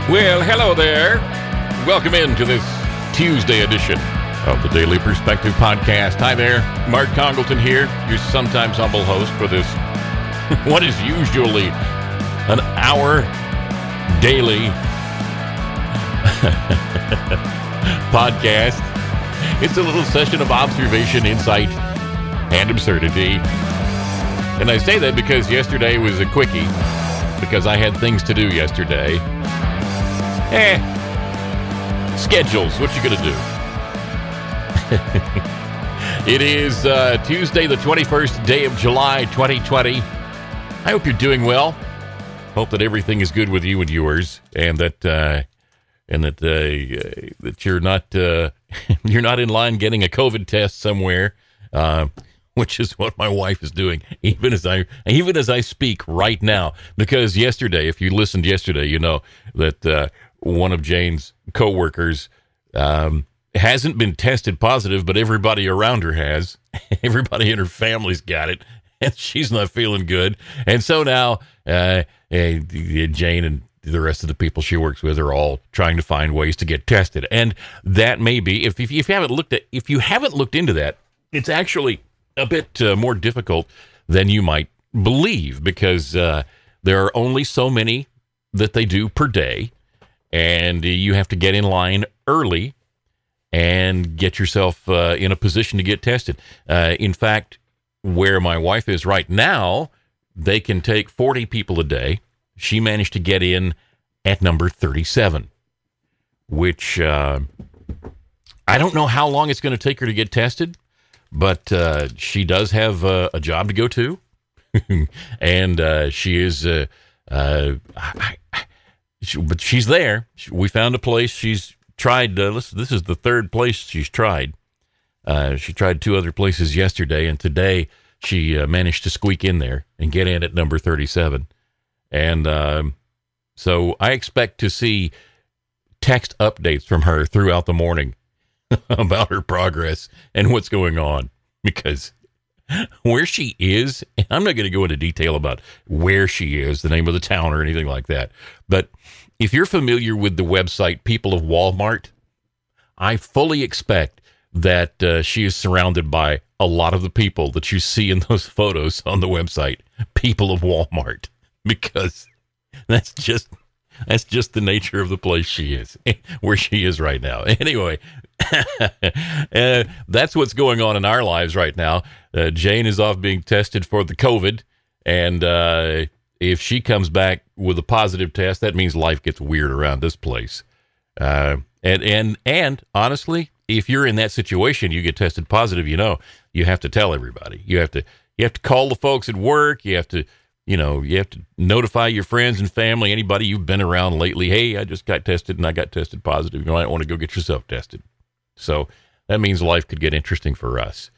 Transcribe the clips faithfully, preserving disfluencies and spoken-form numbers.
Well, hello there. Welcome into this Tuesday edition of the Daily Perspective Podcast. Hi there, Mark Congleton here, your sometimes humble host for this, what is usually an hour daily podcast. It's a little session of observation, insight, and absurdity. And I say that because yesterday was a quickie, because I had things to do yesterday. Eh, schedules, what you gonna do? It is uh, Tuesday, the twenty-first day of July, twenty twenty. I hope you're doing well. Hope that everything is good with you and yours, and that uh, and that uh, that you're not uh, you're not in line getting a COVID test somewhere, uh, which is what my wife is doing, even as I even as I speak right now. Because yesterday, if you listened yesterday, you know that. Uh, One of Jane's coworkers um, hasn't been tested positive, but everybody around her has. Everybody in her family's got it, and she's not feeling good. And so now uh, uh, Jane and the rest of the people she works with are all trying to find ways to get tested. And that may be, if, if you haven't looked at, if you haven't looked into that, it's actually a bit uh, more difficult than you might believe, because uh, there are only so many that they do per day. And you have to get in line early and get yourself uh, in a position to get tested. Uh, in fact, where my wife is right now, they can take forty people a day. She managed to get in at number thirty-seven, which uh, I don't know how long it's going to take her to get tested, but uh, she does have uh, a job to go to. and uh, she is... Uh, uh, I, I, She, but she's there. She, we found a place. She's tried. Uh, this, this is the third place she's tried. Uh, she tried two other places yesterday, and today she uh, managed to squeak in there and get in at number thirty-seven. And um, so I expect to see text updates from her throughout the morning about her progress and what's going on, because where she is, and I'm not going to go into detail about where she is, the name of the town or anything like that, but if you're familiar with the website People of Walmart, I fully expect that uh, she is surrounded by a lot of the people that you see in those photos on the website People of Walmart, because that's just that's just the nature of the place she is, where she is right now. Anyway, uh, that's what's going on in our lives right now. Uh, Jane is off being tested for the COVID, and uh, if she comes back with a positive test, that means life gets weird around this place. Uh, and and and honestly, if you're in that situation, you get tested positive, you know, you have to tell everybody. You have to you have to call the folks at work. You have to. You know, you have to notify your friends and family, anybody you've been around lately. Hey, I just got tested and I got tested positive. You might want to go get yourself tested. So that means life could get interesting for us.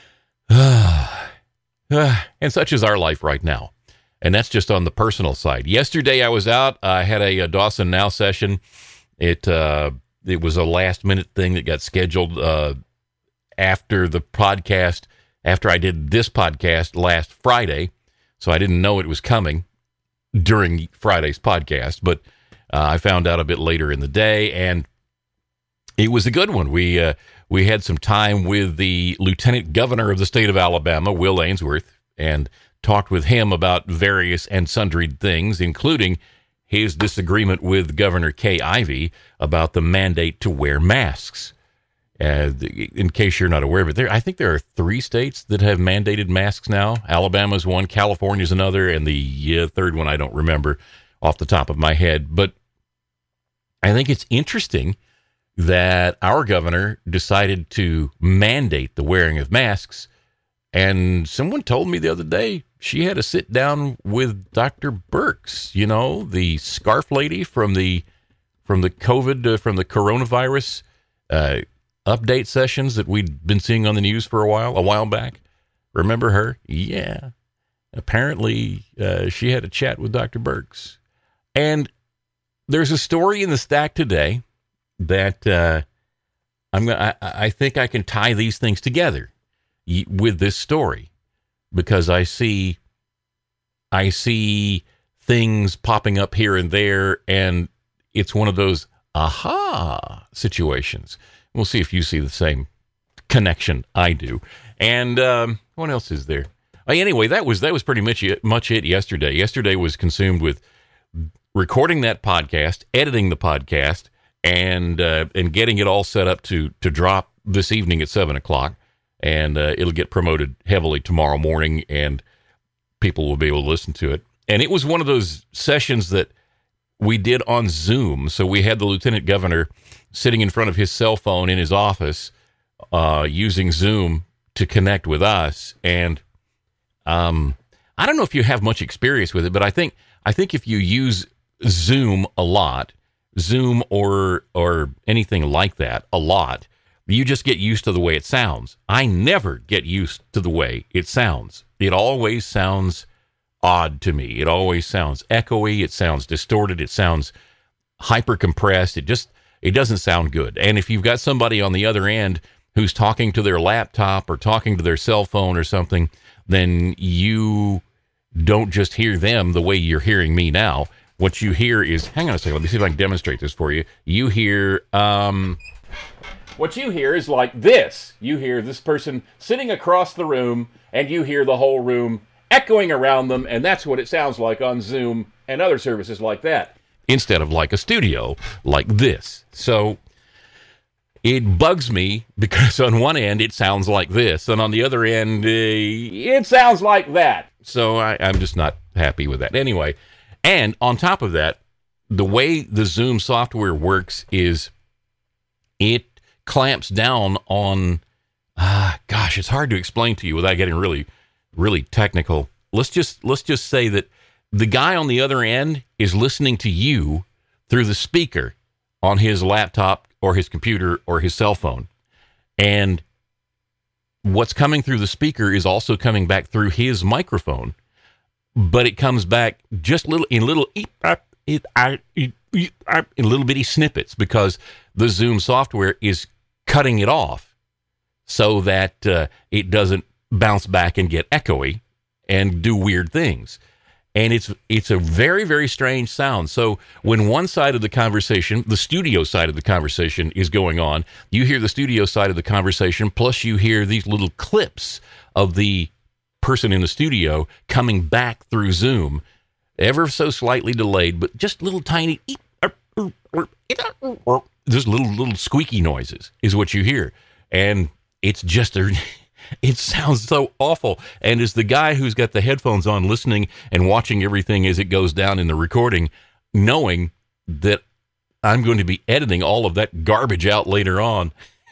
And such is our life right now. And that's just on the personal side. Yesterday I was out. I had a, a Dawson Now session. It uh, it was a last minute thing that got scheduled uh, after the podcast, after I did this podcast last Friday. So I didn't know it was coming during Friday's podcast, but uh, I found out a bit later in the day, and it was a good one. We uh, we had some time with the Lieutenant Governor of the state of Alabama, Will Ainsworth, and talked with him about various and sundry things, including his disagreement with Governor Kay Ivey about the mandate to wear masks. Uh, in case you're not aware, but there, I think there are three states that have mandated masks now. Alabama's one, California's another, and the uh, third one I don't remember off the top of my head. But I think it's interesting that our governor decided to mandate the wearing of masks. And someone told me the other day she had a sit down with Doctor Birx, you know, the scarf lady from the from the COVID, uh, from the coronavirus uh update sessions that we'd been seeing on the news for a while, a while back. Remember her? Yeah. Apparently, uh, she had a chat with Doctor Birx. And there's a story in the stack today that uh, I'm gonna, I, I think I can tie these things together with this story, because I see, I see things popping up here and there, and it's one of those aha situations. We'll see if you see the same connection I do. And um, what else is there? Uh, anyway, that was that was pretty much it, much it yesterday. Yesterday was consumed with recording that podcast, editing the podcast, and uh, and getting it all set up to to drop this evening at seven o'clock. And uh, it'll get promoted heavily tomorrow morning, and people will be able to listen to it. And it was one of those sessions that we did on Zoom. So we had the lieutenant governor sitting in front of his cell phone in his office uh, using Zoom to connect with us. And um, I don't know if you have much experience with it, but I think I think if you use Zoom a lot, Zoom or or anything like that a lot, you just get used to the way it sounds. I never get used to the way it sounds. It always sounds odd to me. It always sounds echoey. It sounds distorted. It sounds hyper compressed. It just, it doesn't sound good. And if you've got somebody on the other end who's talking to their laptop or talking to their cell phone or something, then you don't just hear them the way you're hearing me now. What you hear is, hang on a second, let me see if I can demonstrate this for you. You hear, um... What you hear is like this. You hear this person sitting across the room, and you hear the whole room echoing around them, and that's what it sounds like on Zoom and other services like that, instead of like a studio like this. So it bugs me because on one end it sounds like this, and on the other end uh, it sounds like that. So I, I'm just not happy with that. Anyway, and on top of that, the way the Zoom software works is it clamps down on, ah, gosh, it's hard to explain to you without getting really, really technical. Let's just let's just say that the guy on the other end is listening to you through the speaker on his laptop or his computer or his cell phone, and what's coming through the speaker is also coming back through his microphone, but it comes back just little in little in little bitty snippets because the Zoom software is cutting it off so that uh, it doesn't bounce back and get echoey and do weird things. And it's it's a very, very strange sound. So when one side of the conversation, the studio side of the conversation is going on, you hear the studio side of the conversation, plus you hear these little clips of the person in the studio coming back through Zoom, ever so slightly delayed, but just little tiny, just little, little squeaky noises is what you hear. And it's just a... It sounds so awful. And as the guy who's got the headphones on listening and watching everything as it goes down in the recording, knowing that I'm going to be editing all of that garbage out later on,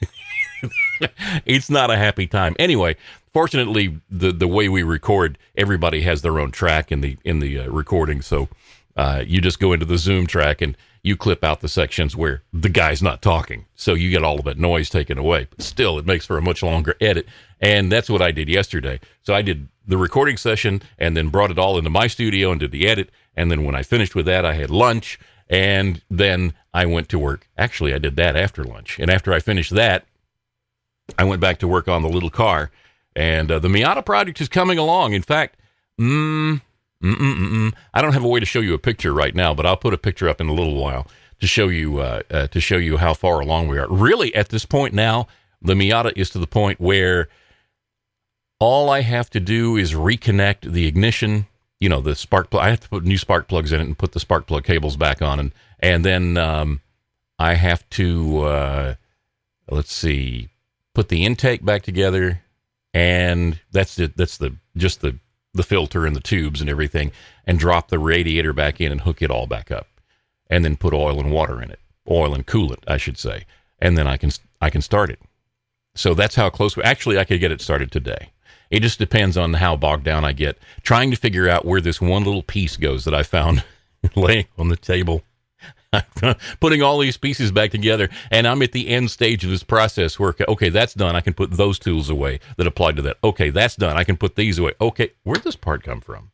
it's not a happy time. Anyway, fortunately, the, the way we record, everybody has their own track in the in the uh, recording. So uh, you just go into the Zoom track and you clip out the sections where the guy's not talking. So you get all of that noise taken away. But still, it makes for a much longer edit. And that's what I did yesterday. So I did the recording session and then brought it all into my studio and did the edit. And then when I finished with that, I had lunch. And then I went to work. Actually, I did that after lunch. And after I finished that, I went back to work on the little car. And uh, the Miata project is coming along. In fact, mm, mm, mm, mm, mm, I don't have a way to show you a picture right now, but I'll put a picture up in a little while to show you uh, uh, to show you how far along we are. Really, at this point now, the Miata is to the point where all I have to do is reconnect the ignition, you know, the spark plug. I have to put new spark plugs in it and put the spark plug cables back on. And, and then um, I have to, uh, let's see, put the intake back together. And that's the, that's the, just the, the filter and the tubes and everything, and drop the radiator back in and hook it all back up. And then put oil and water in it, oil and coolant, I should say. And then I can, I can start it. So that's how close we, actually I could get it started today. It just depends on how bogged down I get trying to figure out where this one little piece goes that I found laying on the table. Putting all these pieces back together, and I'm at the end stage of this process where, okay, that's done. I can put those tools away that apply to that. Okay, that's done. I can put these away. Okay, where'd this part come from?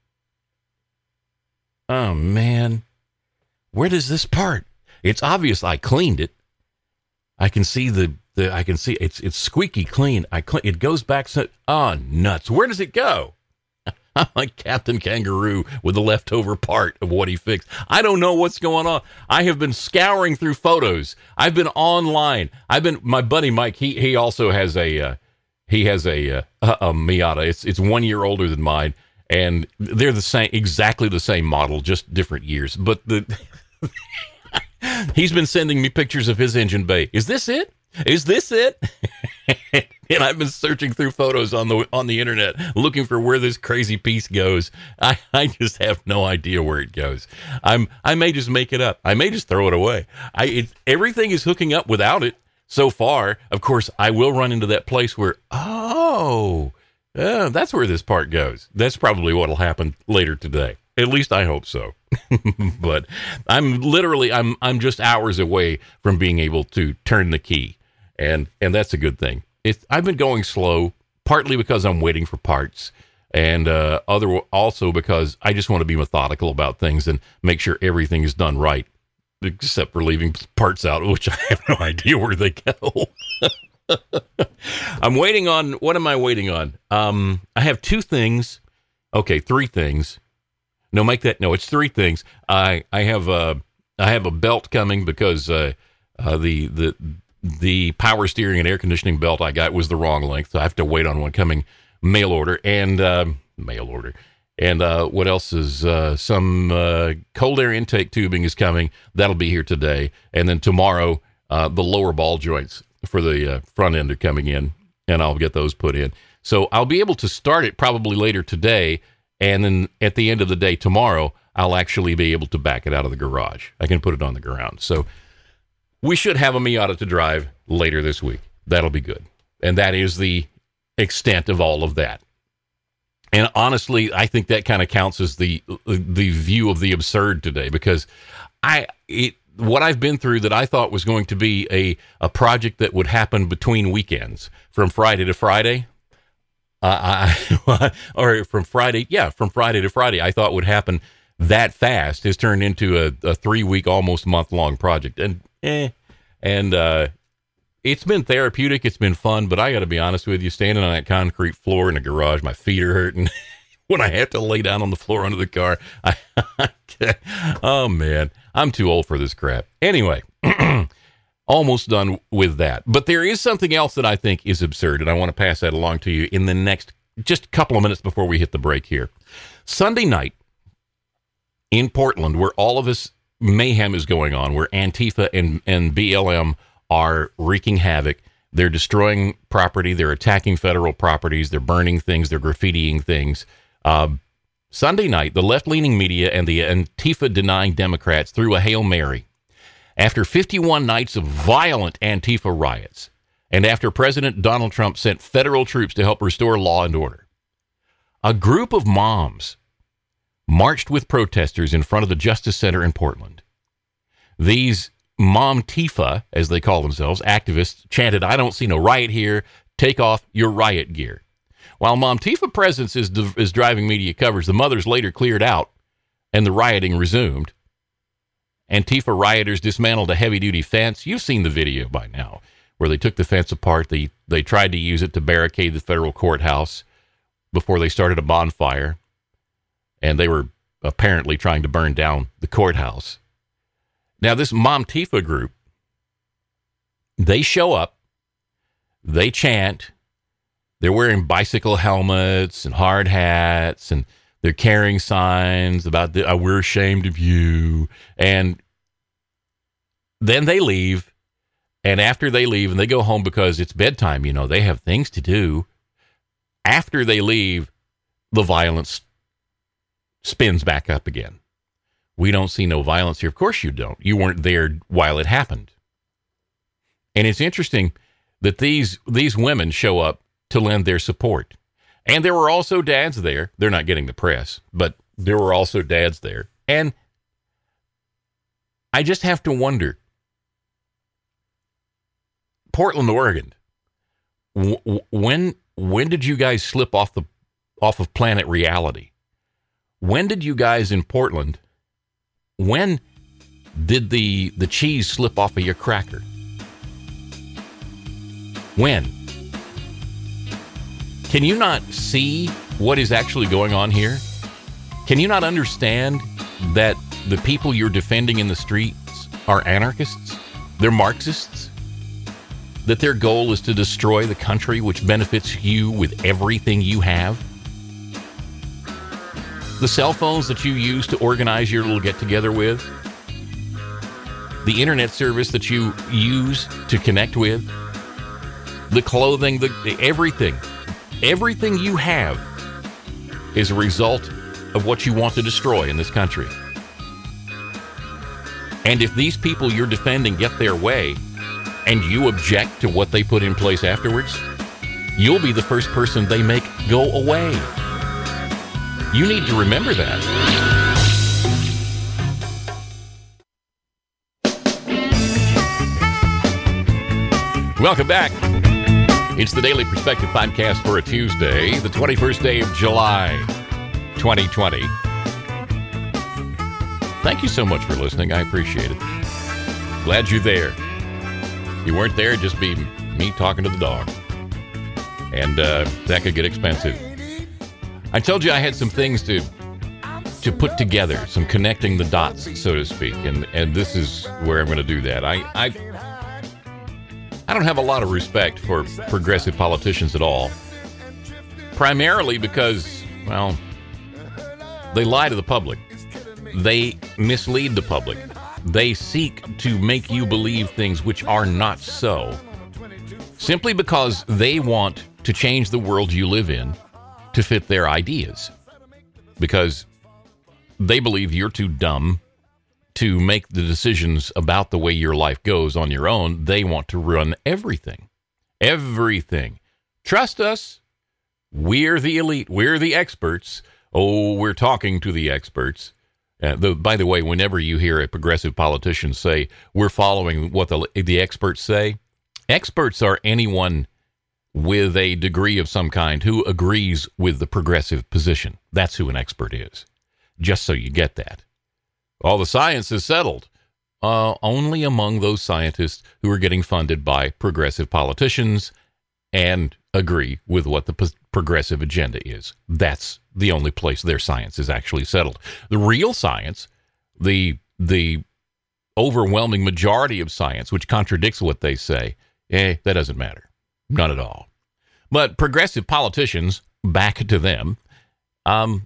Oh, man. Where does this part? It's obvious I cleaned it. I can see the... The, I can see it's it's squeaky clean. I clean, it goes back. So, oh, nuts. Where does it go? I'm like Captain Kangaroo with the leftover part of what he fixed. I don't know what's going on. I have been scouring through photos. I've been online. I've been, my buddy Mike, he he also has a, uh, he has a, uh, a, a Miata. It's, it's one year older than mine. And they're the same, exactly the same model, just different years. But the he's been sending me pictures of his engine bay. Is this it? Is this it? And I've been searching through photos on the on the internet, looking for where this crazy piece goes. I, I just have no idea where it goes. I'm I may just make it up. I may just throw it away. I it, everything is hooking up without it so far. Of course, I will run into that place where oh. Uh, that's where this part goes. That's probably what'll happen later today. At least I hope so. But I'm literally, I'm, I'm just hours away from being able to turn the key, and and that's a good thing. It's, I've been going slow, partly because I'm waiting for parts, and uh, other also because I just want to be methodical about things and make sure everything is done right, except for leaving parts out, which I have no idea where they go. I'm waiting on, what am I waiting on? Um, I have two things. Okay, three things. No, make that, no, it's three things. I, I have a, I have a belt coming because, uh, uh, the, the, the power steering and air conditioning belt I got was the wrong length. So I have to wait on one coming mail order and, um, mail order. And, uh, what else is, uh, some, uh, cold air intake tubing is coming. That'll be here today. And then tomorrow, uh, the lower ball joints for the uh, front end are coming in, and I'll get those put in. So I'll be able to start it probably later today, and then at the end of the day tomorrow, I'll actually be able to back it out of the garage. I can put it on the ground. So we should have a Miata to drive later this week. That'll be good. And that is the extent of all of that. And honestly, I think that kind of counts as the the view of the absurd today, because I it what I've been through that I thought was going to be a, a project that would happen between weekends, from Friday to Friday, uh, I, or from Friday, yeah, from Friday to Friday, I thought would happen that fast, has turned into a, a three-week, almost month-long project. And, eh, and uh, it's been therapeutic, it's been fun, but I got to be honest with you, standing on that concrete floor in the garage, my feet are hurting. When I have to lay down on the floor under the car, I, oh man, I'm too old for this crap. Anyway, almost done with that. But there is something else that I think is absurd, and I want to pass that along to you in the next, just a couple of minutes before we hit the break here. Sunday night in Portland, where all of this mayhem is going on, where Antifa and, and B L M are wreaking havoc. They're destroying property. They're attacking federal properties. They're burning things. They're graffitiing things. Uh, Sunday night, the left-leaning media and the Antifa-denying Democrats threw a Hail Mary. After fifty-one nights of violent Antifa riots, and after President Donald Trump sent federal troops to help restore law and order, a group of moms marched with protesters in front of the Justice Center in Portland. These Mom-Tifa, as they call themselves, activists, chanted, "I don't see no riot here. Take off your riot gear." While Mom-Tifa presence is, is driving media coverage, the mothers later cleared out and the rioting resumed. Antifa rioters dismantled a heavy-duty fence. You've seen the video by now, where they took the fence apart. They, they tried to use it to barricade the federal courthouse before they started a bonfire. And they were apparently trying to burn down the courthouse. Now, this Mom-Tifa group, they show up, they chant, they're wearing bicycle helmets and hard hats, and they're carrying signs about, the, oh, we're ashamed of you. And then they leave, and after they leave, and they go home because it's bedtime, you know, they have things to do. After they leave, the violence spins back up again. We don't see no violence here. Of course you don't. You weren't there while it happened. And it's interesting that these these women show up to lend their support. And there were also dads there. They're not getting the press, but there were also dads there. And I just have to wonder, Portland, Oregon, w- when when did you guys slip off the off of planet reality? When did you guys in Portland, when did the the cheese slip off of your cracker? When? Can you not see what is actually going on here? Can you not understand that the people you're defending in the streets are anarchists? They're Marxists? That their goal is to destroy the country which benefits you with everything you have? The cell phones that you use to organize your little get-together with? The internet service that you use to connect with? The clothing, the, the everything. Everything you have is a result of what you want to destroy in this country. And if these people you're defending get their way, and you object to what they put in place afterwards, you'll be the first person they make go away. You need to remember that. Welcome back. It's the Daily Perspective Podcast for a Tuesday, the twenty-first day of July, twenty twenty. Thank you so much for listening. I appreciate it. Glad you're there. If you weren't there, it'd just be me talking to the dog. And uh, that could get expensive. I told you I had some things to to put together, some connecting the dots, so to speak. And, and this is where I'm going to do that. I, I I don't have a lot of respect for progressive politicians at all. Primarily because, well, they lie to the public. They mislead the public. They seek to make you believe things which are not so, simply because they want to change the world you live in to fit their ideas. Because they believe you're too dumb to make the decisions about the way your life goes on your own. They want to run everything. Everything. Trust us. We're the elite. We're the experts. Oh, we're talking to the experts. Uh, the, by the way, whenever you hear a progressive politician say, we're following what the, the experts say, experts are anyone with a degree of some kind who agrees with the progressive position. That's who an expert is. Just so you get that. All the science is settled. Uh, only among those scientists who are getting funded by progressive politicians and agree with what the p- progressive agenda is. That's the only place their science is actually settled. The real science, the the overwhelming majority of science, which contradicts what they say, eh, that doesn't matter. None at all. But progressive politicians, back to them, um,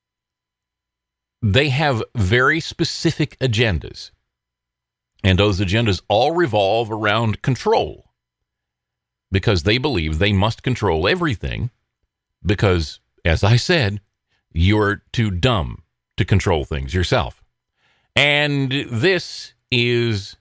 they have very specific agendas. And those agendas all revolve around control. Because they believe they must control everything because, as I said, you're too dumb to control things yourself. And this is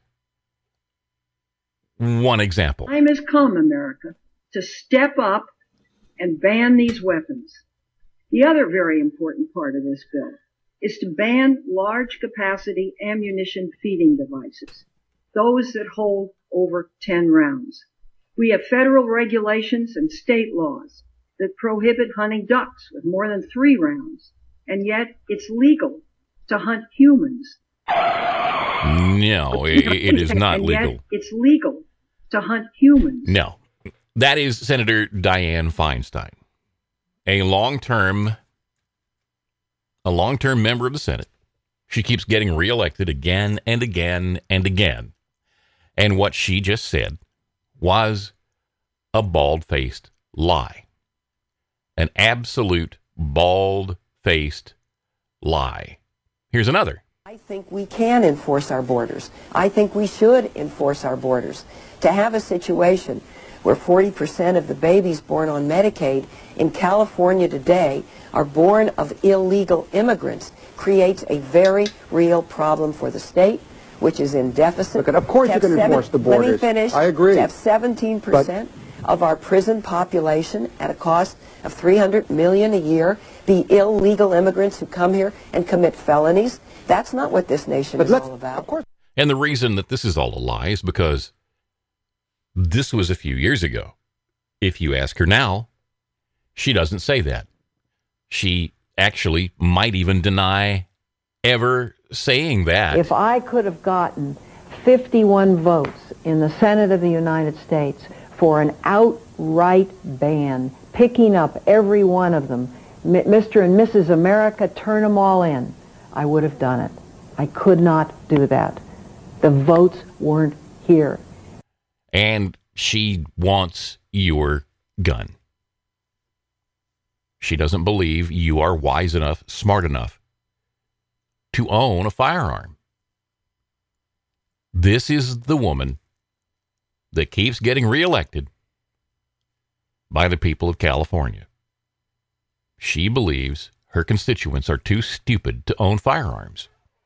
one example. Time has come, America, to step up and ban these weapons. The other very important part of this bill is to ban large-capacity ammunition feeding devices, those that hold over ten rounds. We have federal regulations and state laws that prohibit hunting ducks with more than three rounds, and yet it's legal to hunt humans. No, it, it is not and legal. Yet it's legal to hunt humans. No. That is Senator Dianne Feinstein, a long-term, a long-term member of the Senate. She keeps getting reelected again and again and again. And what she just said was a bald-faced lie. An absolute bald-faced lie. Here's another. I think we can enforce our borders. I think we should enforce our borders. To have a situation where forty percent of the babies born on Medicaid in California today are born of illegal immigrants creates a very real problem for the state, which is in deficit. Look, of course you can seven, enforce the borders. Let me finish. I agree. To have seventeen percent but, of our prison population at a cost of three hundred million dollars a year be illegal immigrants who come here and commit felonies. That's not what this nation is all about. Of course. And the reason that this is all a lie is because this was a few years ago. If you ask her now, she doesn't say that. She actually might even deny ever saying that. If I could have gotten fifty-one votes in the Senate of the United States for an outright ban, picking up every one of them Mister and Missus America, turn them all in. I would have done it. I could not do that. The votes weren't here. And she wants your gun. She doesn't believe you are wise enough, smart enough to own a firearm. This is the woman that keeps getting reelected by the people of California. She believes her constituents are too stupid to own firearms.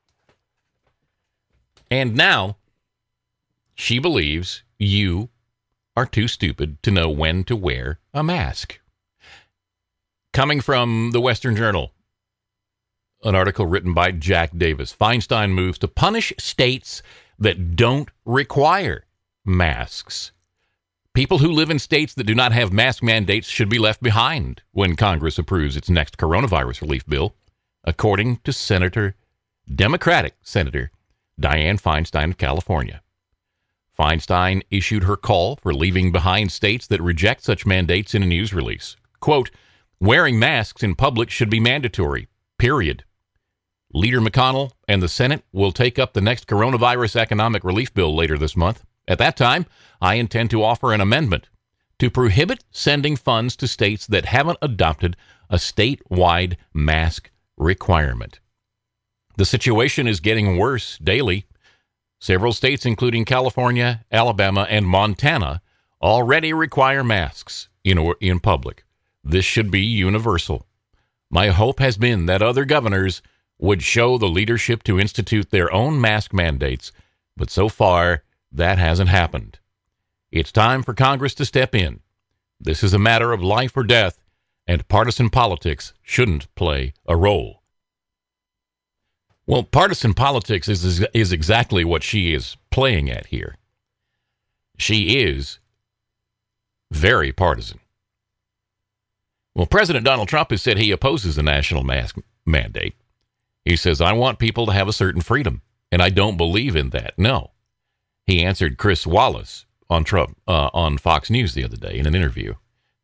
And now she believes you are too stupid to know when to wear a mask. Coming from the Western Journal, an article written by Jack Davis. Feinstein moves to punish states that don't require masks. People who live in states that do not have mask mandates should be left behind when Congress approves its next coronavirus relief bill, according to Senator, Democratic Senator Dianne Feinstein of California. Feinstein issued her call for leaving behind states that reject such mandates in a news release. Quote, wearing masks in public should be mandatory, period. Leader McConnell and the Senate will take up the next coronavirus economic relief bill later this month. At that time, I intend to offer an amendment to prohibit sending funds to states that haven't adopted a statewide mask requirement. The situation is getting worse daily. Several states, including California, Alabama, and Montana, already require masks in, in public. This should be universal. My hope has been that other governors would show the leadership to institute their own mask mandates, but so far, that hasn't happened. It's time for Congress to step in. This is a matter of life or death, and partisan politics shouldn't play a role. Well, partisan politics is, is exactly what she is playing at here. She is very partisan. Well, President Donald Trump has said he opposes the national mask mandate. He says, I want people to have a certain freedom, and I don't believe in that. No. He answered Chris Wallace on Trump uh, on Fox News the other day in an interview.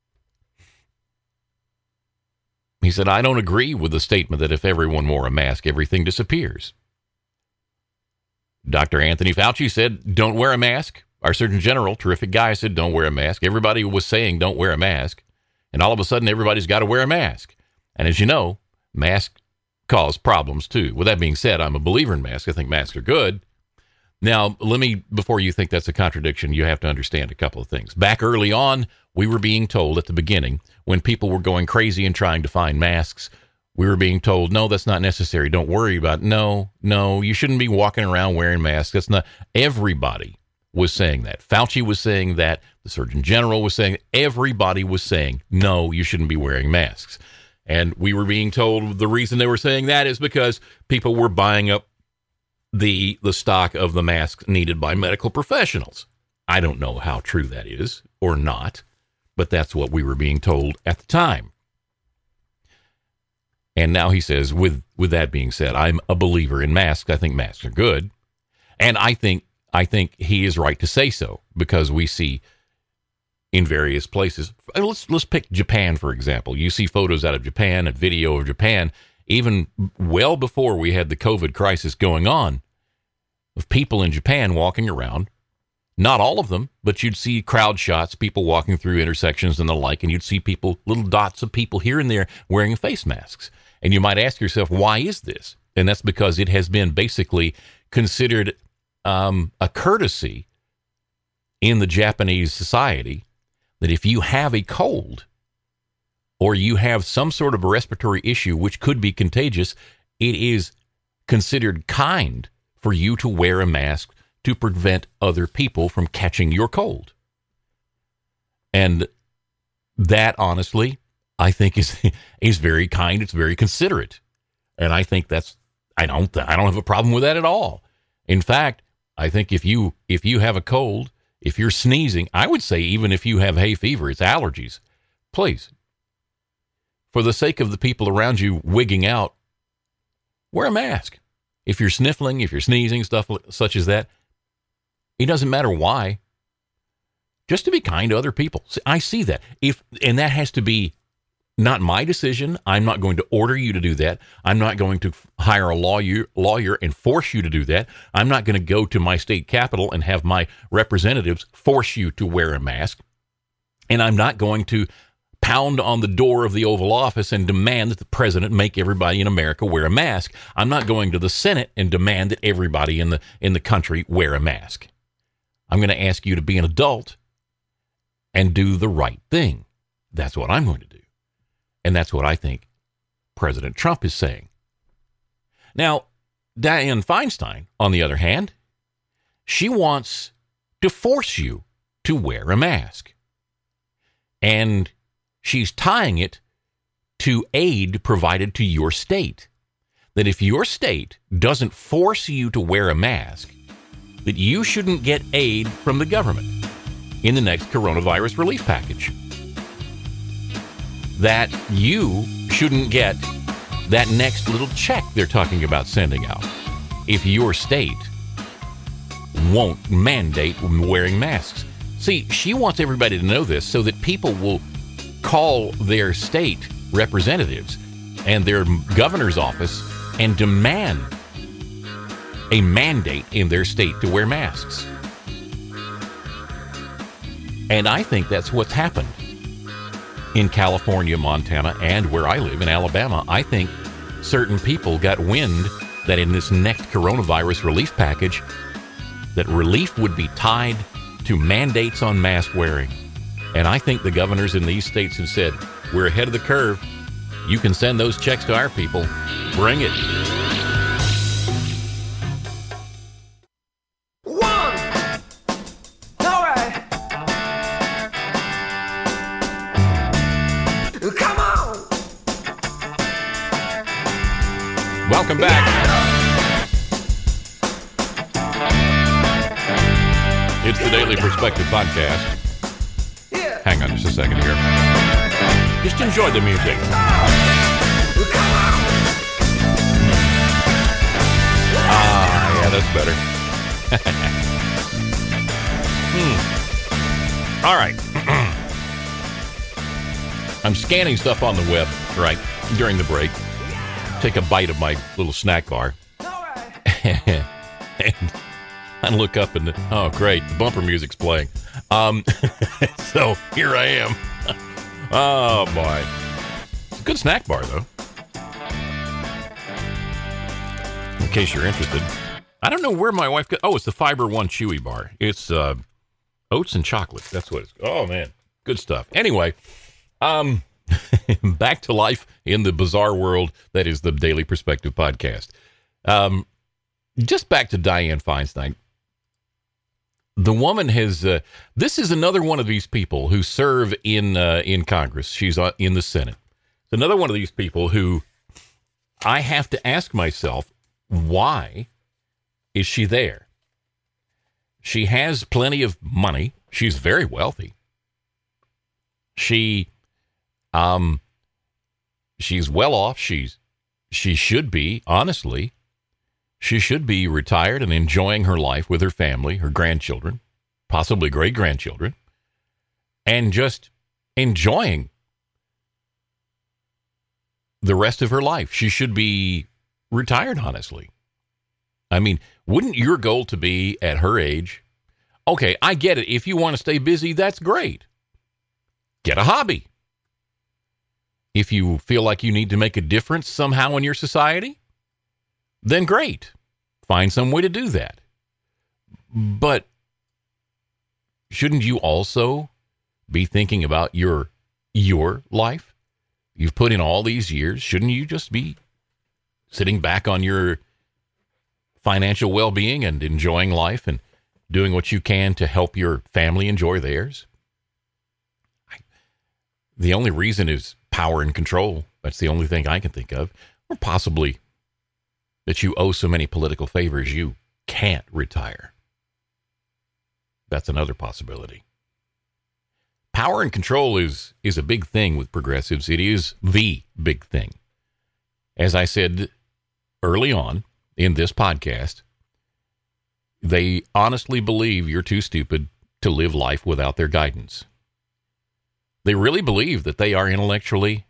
He said, I don't agree with the statement that if everyone wore a mask, everything disappears. Doctor Anthony Fauci said, don't wear a mask. Our Surgeon General, terrific guy, said, don't wear a mask. Everybody was saying, don't wear a mask. And all of a sudden, everybody's got to wear a mask. And as you know, masks cause problems, too. With that being said, I'm a believer in masks. I think masks are good. Now, let me, before you think that's a contradiction, you have to understand a couple of things. Back early on, we were being told at the beginning, when people were going crazy and trying to find masks, we were being told, no, that's not necessary. Don't worry about it. No, no, you shouldn't be walking around wearing masks. That's not, everybody was saying that. Fauci was saying that. The Surgeon General was saying, everybody was saying, no, you shouldn't be wearing masks. And we were being told the reason they were saying that is because people were buying up the the stock of the masks needed by medical professionals. I don't know how true that is or not, but that's what we were being told at the time. And now he says, with with that being said, I'm a believer in masks. I think masks are good. And I think I think he is right to say so, because we see in various places. Let's let's pick Japan, for example. You see photos out of Japan and video of Japan, even well before we had the COVID crisis going on, of people in Japan walking around. Not all of them, but you'd see crowd shots, people walking through intersections and the like, and you'd see people, little dots of people here and there wearing face masks. And you might ask yourself, why is this? And that's because it has been basically considered um, a courtesy in the Japanese society that if you have a cold or you have some sort of a respiratory issue which could be contagious, it is considered kind for you to wear a mask to prevent other people from catching your cold. And that, honestly, I think is is very kind. It's very considerate. And I think that's, I don't, I don't have a problem with that at all. In fact, I think if you, if you have a cold, if you're sneezing, I would say even if you have hay fever, it's allergies, please, for the sake of the people around you wigging out, wear a mask. If you're sniffling, if you're sneezing, stuff such as that, it doesn't matter why. Just to be kind to other people. I see that. If and that has to be not my decision. I'm not going to order you to do that. I'm not going to hire a lawyer, lawyer and force you to do that. I'm not going to go to my state capitol and have my representatives force you to wear a mask. And I'm not going to pound on the door of the Oval Office and demand that the president make everybody in America wear a mask. I'm not going to the Senate and demand that everybody in the in the country wear a mask. I'm going to ask you to be an adult and do the right thing. That's what I'm going to do. And that's what I think President Trump is saying. Now, Dianne Feinstein, on the other hand, she wants to force you to wear a mask. And she's tying it to aid provided to your state. That if your state doesn't force you to wear a mask, that you shouldn't get aid from the government in the next coronavirus relief package. That you shouldn't get that next little check they're talking about sending out if your state won't mandate wearing masks. See, she wants everybody to know this so that people will call their state representatives and their governor's office and demand a mandate in their state to wear masks. And I think that's what's happened in California, Montana, and where I live in Alabama. I think certain people got wind that in this next coronavirus relief package, that relief would be tied to mandates on mask wearing. And I think the governors in these states have said, we're ahead of the curve. You can send those checks to our people. Bring it. Welcome back. It's the Daily Perspective Podcast. Hang on just a second here. Just enjoy the music. Ah, yeah, that's better. hmm. All right. I'm scanning stuff on the web, right, during the break. Take a bite of my little snack bar. and I look up and, oh, great, the bumper music's playing. Um, so here I am. Oh, boy. It's a good snack bar, though. In case you're interested. I don't know where my wife got. Oh, it's the Fiber One Chewy bar. It's uh, oats and chocolate. That's what it's. Oh, man. Good stuff. Anyway, um, back to life in the bizarre world that is the Daily Perspective Podcast. Um, just back to Dianne Feinstein. The woman has, uh, this is another one of these people who serve in uh, in Congress. She's uh, in the Senate. It's another one of these people who I have to ask myself, why is she there? She has plenty of money. She's very wealthy. She, um, she's well off. She's, she should be, honestly, she should be retired and enjoying her life with her family, her grandchildren, possibly great-grandchildren, and just enjoying the rest of her life. She should be retired, honestly. I mean, wouldn't your goal to be at her age? Okay, I get it. If you want to stay busy, that's great. Get a hobby. If you feel like you need to make a difference somehow in your society, then great. Find some way to do that. But shouldn't you also be thinking about your your life? You've put in all these years. Shouldn't you just be sitting back on your financial well-being and enjoying life and doing what you can to help your family enjoy theirs? I, the only reason is power and control. That's the only thing I can think of. Or possibly that you owe so many political favors you can't retire. That's another possibility. Power and control is is a big thing with progressives. It is the big thing. As I said early on in this podcast, they honestly believe you're too stupid to live life without their guidance. They really believe that they are intellectually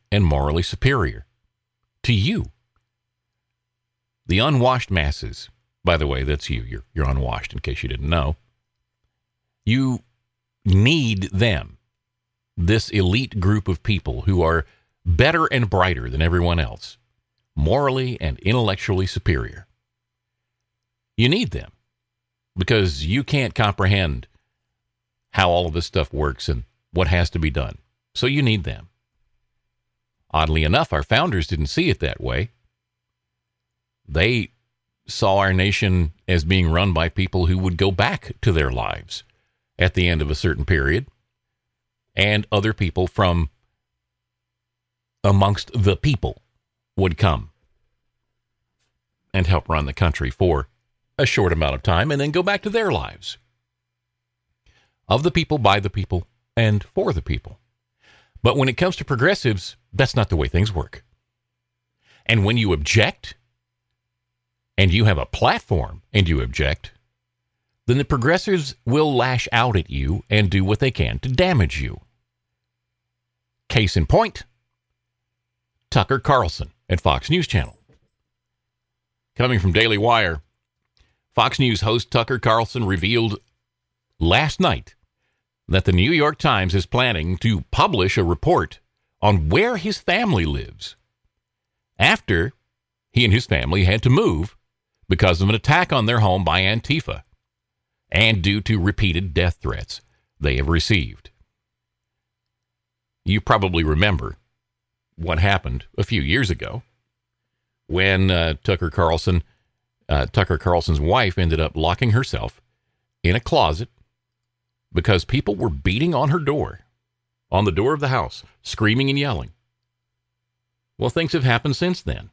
and morally superior to you. The unwashed masses, by the way, that's you. You're, you're unwashed, in case you didn't know. You need them, this elite group of people who are better and brighter than everyone else, morally and intellectually superior. You need them because you can't comprehend how all of this stuff works and what has to be done. So you need them. Oddly enough, our founders didn't see it that way. They saw our nation as being run by people who would go back to their lives at the end of a certain period, and other people from amongst the people would come and help run the country for a short amount of time and then go back to their lives. Of the people, by the people, and for the people. But when it comes to progressives, that's not the way things work. And when you object, and you have a platform and you object, then the progressives will lash out at you and do what they can to damage you. Case in point, Tucker Carlson at Fox News Channel. Coming from Daily Wire, Fox News host Tucker Carlson revealed last night that the New York Times is planning to publish a report on where his family lives after he and his family had to move because of an attack on their home by Antifa and due to repeated death threats they have received. You probably remember what happened a few years ago when uh, Tucker Carlson, uh, Tucker Carlson's wife ended up locking herself in a closet because people were beating on her door, on the door of the house, screaming and yelling. Well, things have happened since then.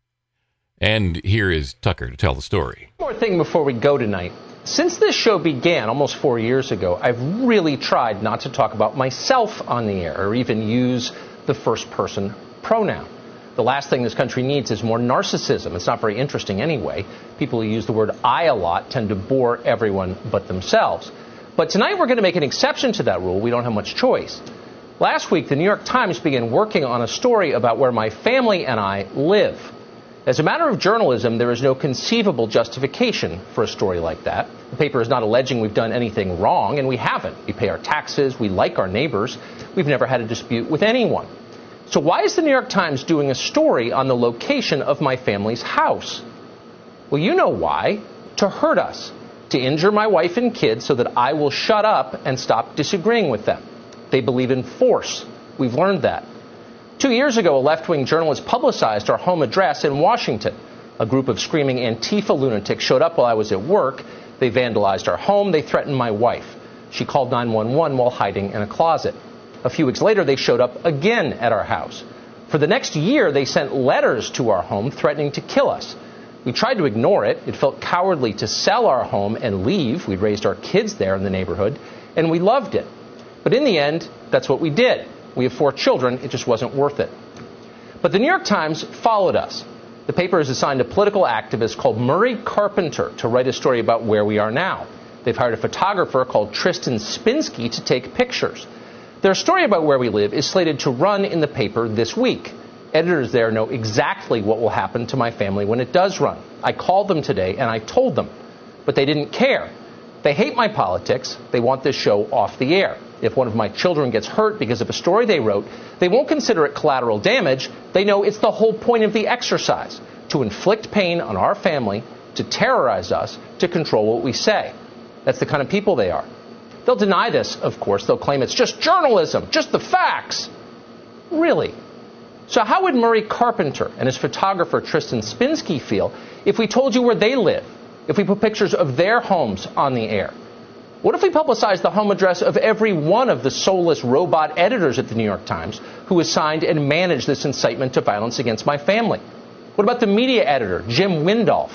And here is Tucker to tell the story. One more thing before we go tonight. Since this show began almost four years ago, I've really tried not to talk about myself on the air or even use the first person pronoun. The last thing this country needs is more narcissism. It's not very interesting anyway. People who use the word I a lot tend to bore everyone but themselves. But tonight we're going to make an exception to that rule. We don't have much choice. Last week, the New York Times began working on a story about where my family and I live. As a matter of journalism, there is no conceivable justification for a story like that. The paper is not alleging we've done anything wrong, and we haven't. We pay our taxes, we like our neighbors, we've never had a dispute with anyone. So why is the New York Times doing a story on the location of my family's house? Well, you know why. To hurt us. To injure my wife and kids so that I will shut up and stop disagreeing with them. They believe in force. We've learned that. Two years ago, a left-wing journalist publicized our home address in Washington. A group of screaming Antifa lunatics showed up while I was at work. They vandalized our home. They threatened my wife. She called nine one one while hiding in a closet. A few weeks later, they showed up again at our house. For the next year, they sent letters to our home threatening to kill us. We tried to ignore it. It felt cowardly to sell our home and leave. We'd raised our kids there in the neighborhood, and we loved it. But in the end, that's what we did. We have four children. It just wasn't worth it. But the New York Times followed us. The paper has assigned a political activist called Murray Carpenter to write a story about where we are now. They've hired a photographer called Tristan Spinsky to take pictures. Their story about where we live is slated to run in the paper this week. Editors there know exactly what will happen to my family when it does run. I called them today and I told them, but they didn't care. They hate my politics. They want this show off the air. If one of my children gets hurt because of a story they wrote, they won't consider it collateral damage. They know it's the whole point of the exercise, to inflict pain on our family, to terrorize us, to control what we say. That's the kind of people they are. They'll deny this, of course. They'll claim it's just journalism, just the facts. Really? So how would Murray Carpenter and his photographer Tristan Spinsky feel if we told you where they live, if we put pictures of their homes on the air? What if we publicized the home address of every one of the soulless robot editors at the New York Times who assigned and managed this incitement to violence against my family? What about the media editor, Jim Windolf?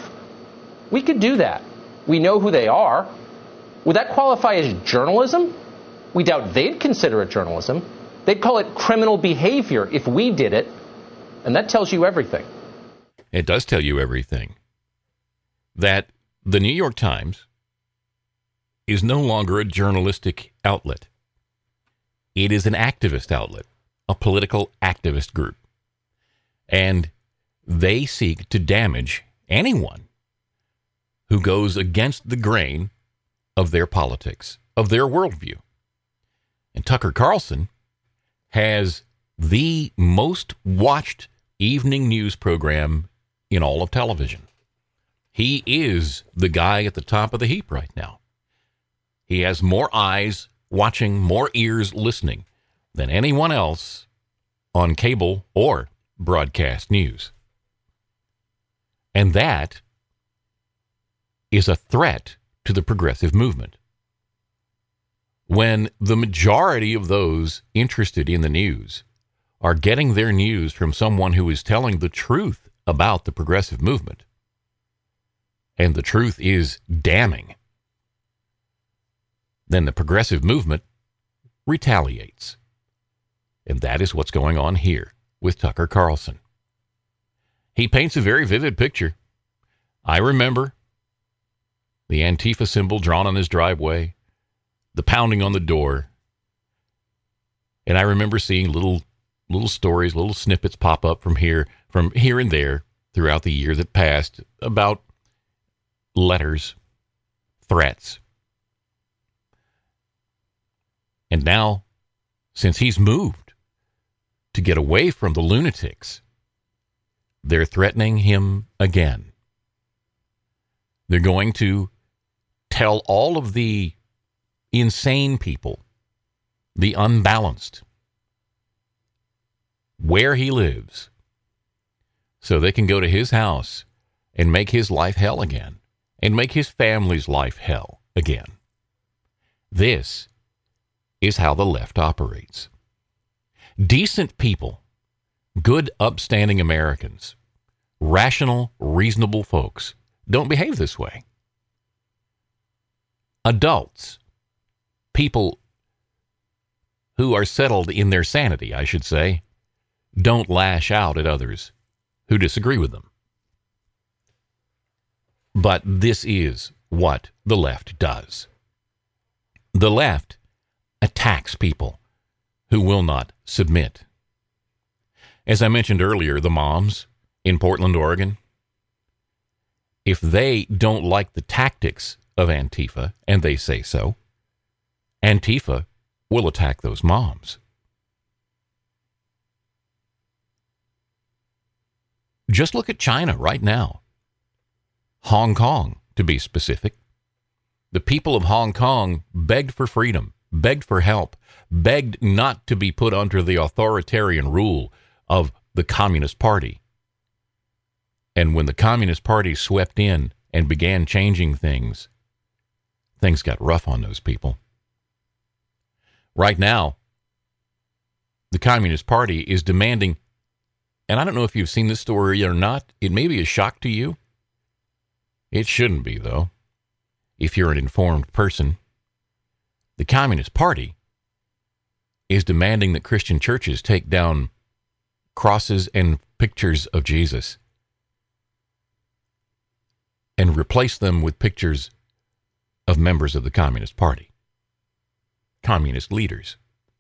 We could do that. We know who they are. Would that qualify as journalism? We doubt they'd consider it journalism. They'd call it criminal behavior if we did it. And that tells you everything. It does tell you everything. That the New York Times is no longer a journalistic outlet. It is an activist outlet. a political activist group. And they seek to damage anyone who goes against the grain of their politics, of their worldview. And Tucker Carlson has the most watched evening news program in all of television. He is the guy at the top of the heap right now. He has more eyes watching, more ears listening than anyone else on cable or broadcast news. And that is a threat to the progressive movement. When the majority of those interested in the news are getting their news from someone who is telling the truth about the progressive movement, and the truth is damning, then the progressive movement retaliates. And that is what's going on here with Tucker Carlson. He paints a very vivid picture. I remember the Antifa symbol drawn on his driveway, the pounding on the door, and I remember seeing little little stories, little snippets pop up from here, from here and there throughout the year that passed about letters, threats. And now, since he's moved to get away from the lunatics, they're threatening him again. They're going to tell all of the insane people, the unbalanced, where he lives, so they can go to his house and make his life hell again, and make his family's life hell again. This is how the left operates. Decent people, good, upstanding Americans, rational, reasonable folks don't behave this way. Adults, people who are settled in their sanity, I should say, don't lash out at others who disagree with them. But this is what the left does. The left attacks people who will not submit. As I mentioned earlier, the moms in Portland, Oregon, if they don't like the tactics of Antifa, and they say so, Antifa will attack those moms. Just look at China right now. Hong Kong, to be specific. The people of Hong Kong begged for freedom, begged for help, begged not to be put under the authoritarian rule of the Communist Party. And when the Communist Party swept in and began changing things, things got rough on those people. Right now, the Communist Party is demanding, and I don't know if you've seen this story or not, it may be a shock to you. It shouldn't be, though, if you're an informed person. The Communist Party is demanding that Christian churches take down crosses and pictures of Jesus and replace them with pictures of members of the Communist Party, communist leaders.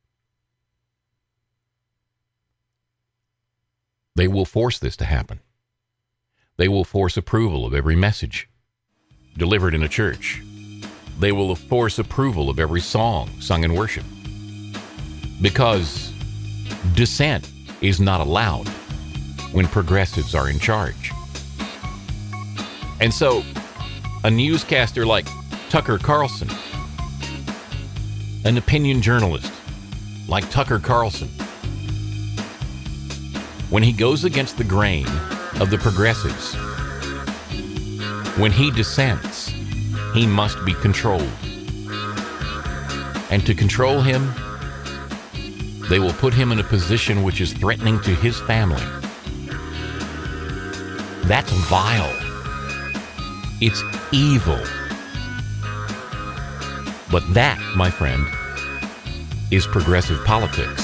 They will force this to happen. They will force approval of every message delivered in a church. They will force approval of every song sung in worship. Because dissent is not allowed when progressives are in charge. And so, a newscaster like Tucker Carlson, an opinion journalist like Tucker Carlson, when he goes against the grain of the progressives, when he dissents, he must be controlled. And to control him, they will put him in a position which is threatening to his family. That's vile. It's evil. But that, my friend, is progressive politics.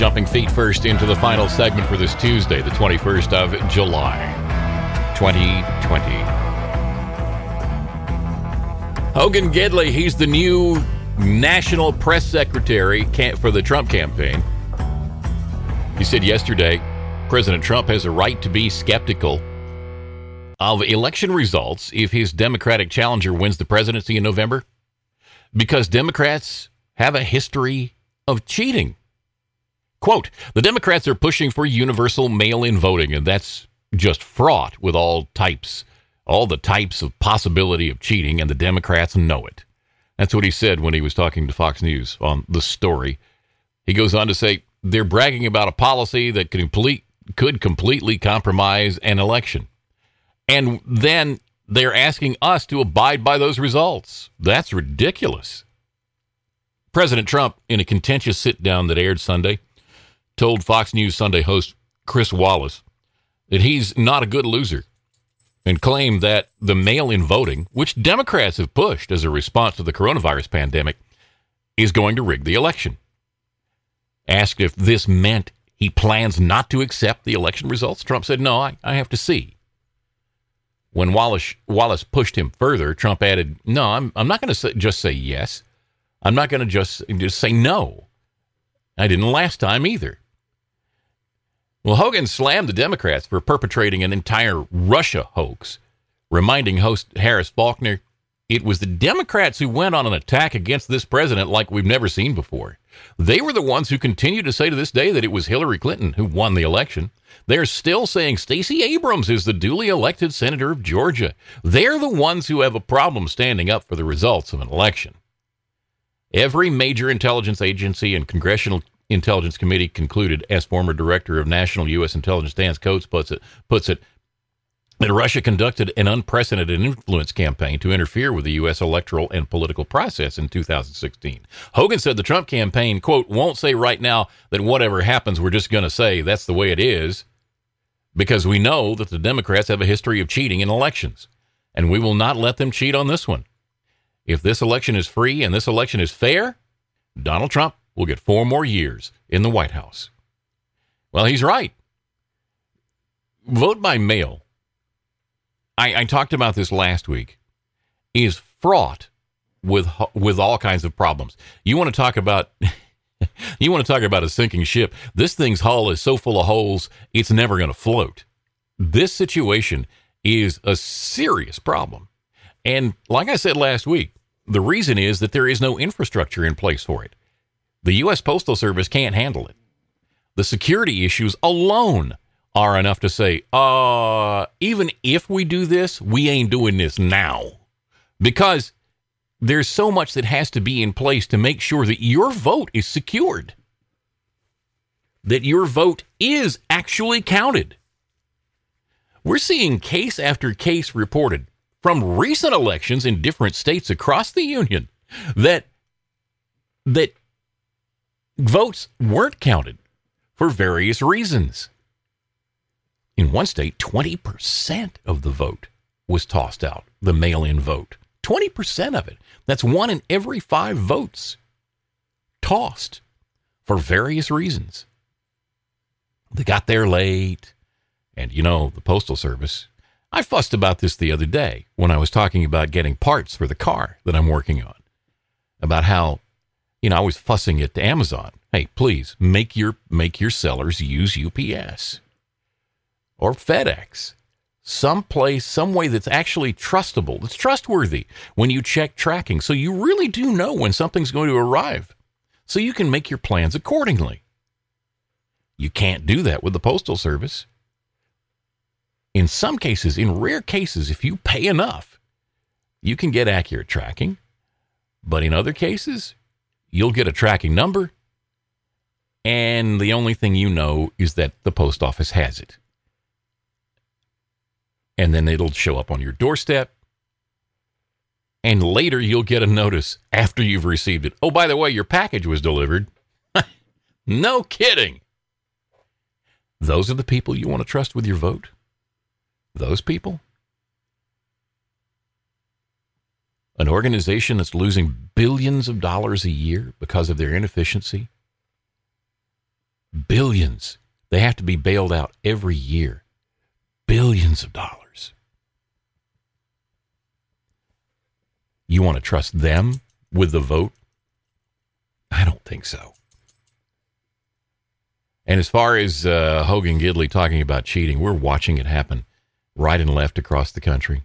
Jumping feet first into the final segment for this Tuesday, the twenty-first of July, twenty twenty. Hogan Gidley, he's the new national press secretary for the Trump campaign. He said yesterday, President Trump has a right to be skeptical of election results if his Democratic challenger wins the presidency in November, because Democrats have a history of cheating. Quote, the Democrats are pushing for universal mail-in voting, and that's just fraught with all types, all the types of possibility of cheating, and the Democrats know it. That's what he said when he was talking to Fox News on The Story. He goes on to say, they're bragging about a policy that could, complete, could completely compromise an election. And then they're asking us to abide by those results. That's ridiculous. President Trump, in a contentious sit-down that aired Sunday, told Fox News Sunday host Chris Wallace that he's not a good loser and claimed that the mail-in voting, which Democrats have pushed as a response to the coronavirus pandemic, is going to rig the election. Asked if this meant he plans not to accept the election results, Trump said, no, I, I have to see. When Wallace, Wallace pushed him further, Trump added, no, I'm, I'm not going to just say yes. I'm not going to just, just say no. I didn't last time either. Well, Hogan slammed the Democrats for perpetrating an entire Russia hoax, reminding host Harris Faulkner it was the Democrats who went on an attack against this president like we've never seen before. They were the ones who continue to say to this day that it was Hillary Clinton who won the election. They're still saying Stacey Abrams is the duly elected senator of Georgia. They're the ones who have a problem standing up for the results of an election. Every major intelligence agency and Congressional Intelligence Committee concluded, as former director of National U S Intelligence Dan Coates puts it, puts it, that Russia conducted an unprecedented influence campaign to interfere with the U S electoral and political process in two thousand sixteen. Hogan said the Trump campaign, quote, won't say right now that whatever happens, we're just going to say that's the way it is, because we know that the Democrats have a history of cheating in elections, and we will not let them cheat on this one. If this election is free and this election is fair, Donald Trump will get four more years in the White House. Well, he's right. Vote by mail, I, I talked about this last week, is fraught with with all kinds of problems. You want to talk about you want to talk about a sinking ship. This thing's hull is so full of holes, it's never going to float. This situation is a serious problem. And like I said last week, the reason is that there is no infrastructure in place for it. The U S Postal Service can't handle it. The security issues alone are enough to say, uh, even if we do this, we ain't doing this now. Because there's so much that has to be in place to make sure that your vote is secured. That your vote is actually counted. We're seeing case after case reported from recent elections in different states across the union that that votes weren't counted for various reasons. In one state, twenty percent of the vote was tossed out, the mail-in vote. twenty percent of it. That's one in every five votes tossed for various reasons. They got there late, and, you know, the Postal Service. I fussed about this the other day when I was talking about getting parts for the car that I'm working on, about how, you know, I was fussing at Amazon. Hey, please make your make your sellers use U P S or FedEx, someplace, some way that's actually trustable, that's trustworthy when you check tracking, so you really do know when something's going to arrive, so you can make your plans accordingly. You can't do that with the Postal Service. In some cases, in rare cases, if you pay enough, you can get accurate tracking, but in other cases, you'll get a tracking number, and the only thing you know is that the post office has it. And then it'll show up on your doorstep, and later you'll get a notice after you've received it. Oh, by the way, your package was delivered. No kidding. Those are the people you want to trust with your vote? Those people? An organization that's losing billions of dollars a year because of their inefficiency? Billions. They have to be bailed out every year. Billions of dollars. You want to trust them with the vote? I don't think so. And as far as uh, Hogan Gidley talking about cheating, we're watching it happen right and left across the country.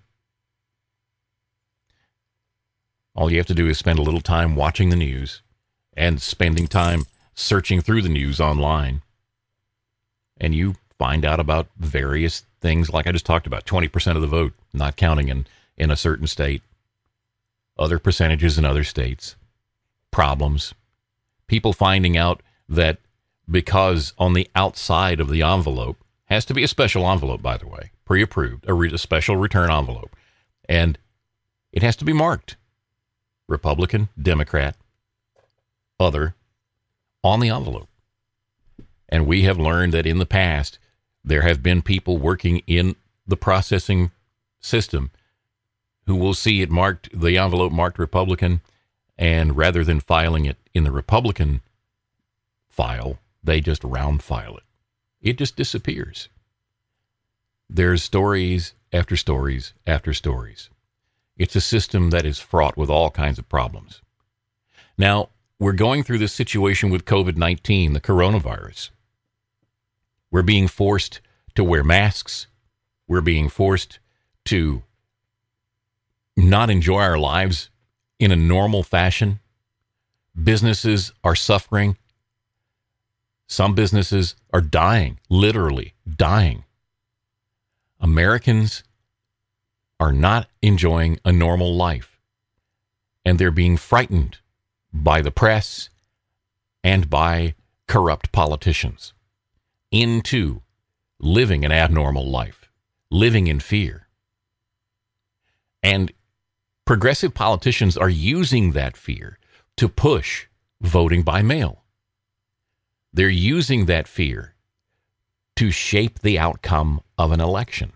All you have to do is spend a little time watching the news and spending time searching through the news online. And you find out about various things like I just talked about, twenty percent of the vote not counting in, in a certain state, other percentages in other states, problems, people finding out that because on the outside of the envelope, has to be a special envelope, by the way, pre-approved, a, re- a special return envelope, and it has to be marked Republican, Democrat, other, on the envelope. And we have learned that in the past, there have been people working in the processing system who will see it marked, the envelope marked Republican, and rather than filing it in the Republican file, they just round file it. It just disappears. There's stories after stories after stories. It's a system that is fraught with all kinds of problems. Now, we're going through this situation with covid nineteen, the coronavirus. We're being forced to wear masks. We're being forced to not enjoy our lives in a normal fashion. Businesses are suffering. Some businesses are dying, literally dying. Americans are not enjoying a normal life, and they're being frightened by the press and by corrupt politicians into living an abnormal life, living in fear. And progressive politicians are using that fear to push voting by mail. They're using that fear to shape the outcome of an election.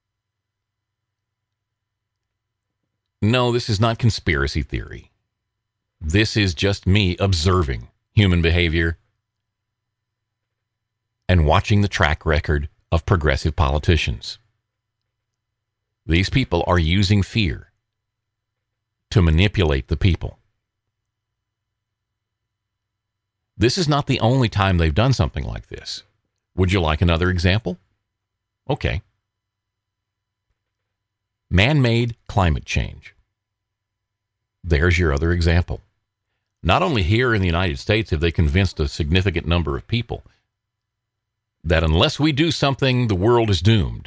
No, this is not conspiracy theory. This is just me observing human behavior and watching the track record of progressive politicians. These people are using fear to manipulate the people. This is not the only time they've done something like this. Would you like another example? Okay. Man-made climate change. There's your other example. Not only here in the United States have they convinced a significant number of people that unless we do something, the world is doomed.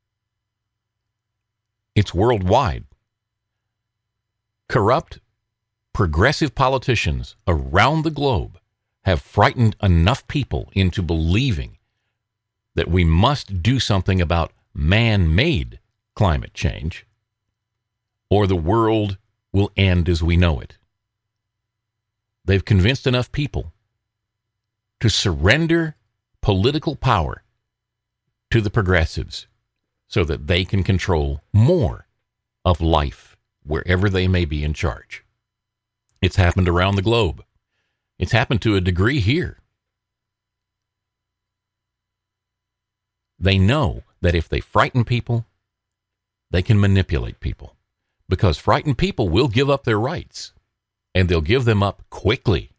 It's worldwide. Corrupt, progressive politicians around the globe have frightened enough people into believing that we must do something about man-made climate change, or the world will end as we know it. They've convinced enough people to surrender political power to the progressives so that they can control more of life wherever they may be in charge. It's happened around the globe. It's happened to a degree here. They know that if they frighten people, they can manipulate people, because frightened people will give up their rights, and they'll give them up quickly.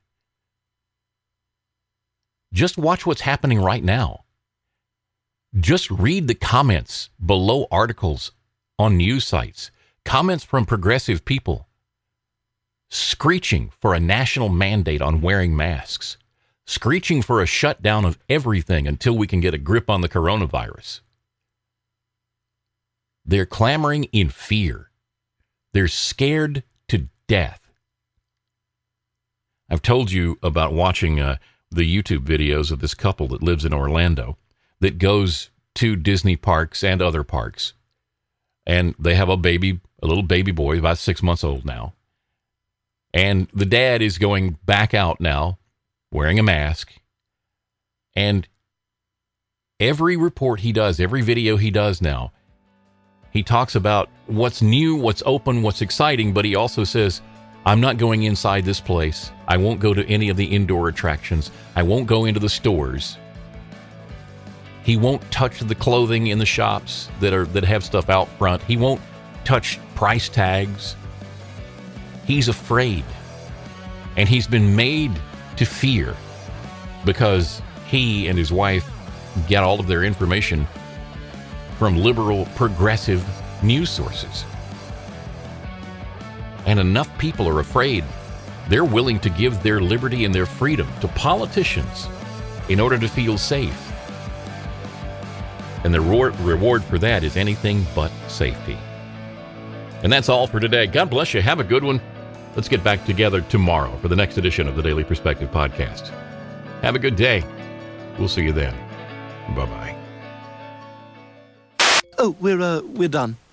Just watch what's happening right now. Just read the comments below articles on news sites, comments from progressive people screeching for a national mandate on wearing masks, screeching for a shutdown of everything until we can get a grip on the coronavirus. They're clamoring in fear. They're scared to death. I've told you about watching uh, the YouTube videos of this couple that lives in Orlando that goes to Disney parks and other parks. And they have a baby, a little baby boy, about six months old now. And the dad is going back out now, wearing a mask. And every report he does, every video he does now, he talks about what's new, what's open, what's exciting, but he also says, I'm not going inside this place. I won't go to any of the indoor attractions. I won't go into the stores. He won't touch the clothing in the shops that are that have stuff out front. He won't touch price tags. He's afraid. And he's been made to fear because he and his wife get all of their information from liberal, progressive news sources. And enough people are afraid they're willing to give their liberty and their freedom to politicians in order to feel safe. And the reward for that is anything but safety. And that's all for today. God bless you. Have a good one. Let's get back together tomorrow for the next edition of the Daily Perspective Podcast. Have a good day. We'll see you then. Bye-bye. Oh, we're, uh, we're done.